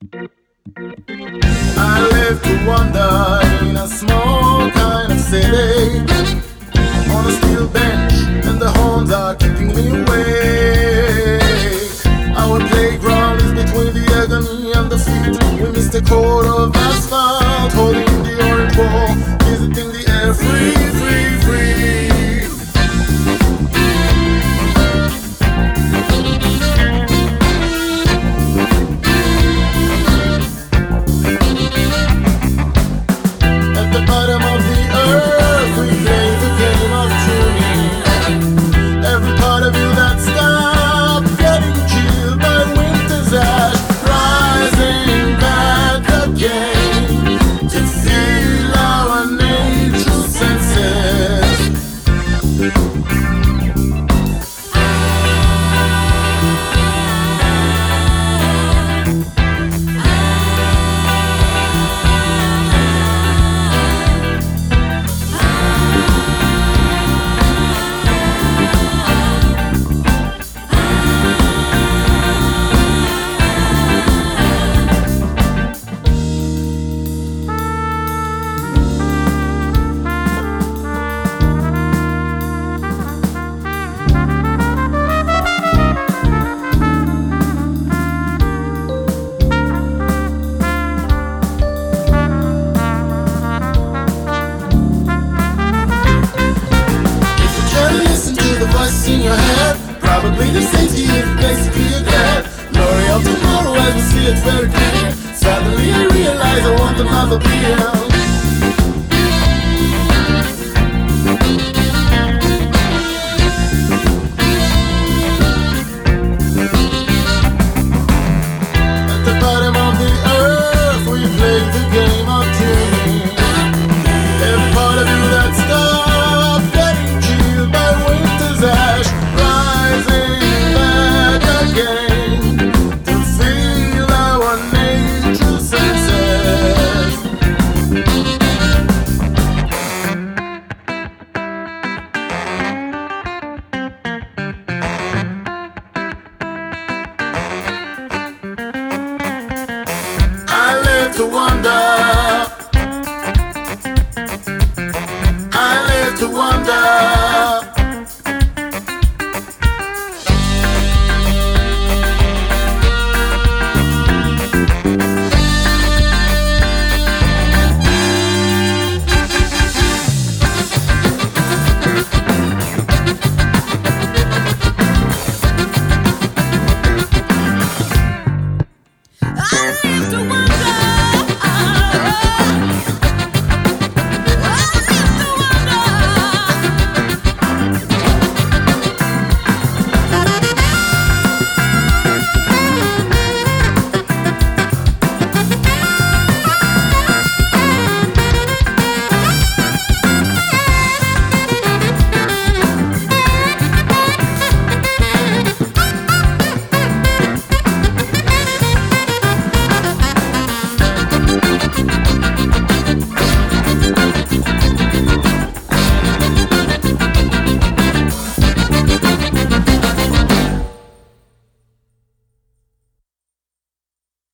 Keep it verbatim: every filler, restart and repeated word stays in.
I live to wonder in a small kind of city, on a steel bench, and the horns are keeping me awake. Our playground is between the agony and the feet. We miss the coat of asphalt, holding the orange wall, visiting the air free, free, free. At the bottom of the earth, we play the game of tuning. Every part of you that stopped getting chilled by winter's ash, rising back again to feel our natural senses. In your head, probably the safety is basically a dead. Glory of tomorrow as we see it very clear. Suddenly I realize I want another beer. At the bottom of the earth, we play the game of tuning. Every part of you that stopped getting chilled by winter's ash, rising back again to feel our natural senses. I live to wonder. I live to wonder. I live to wonder.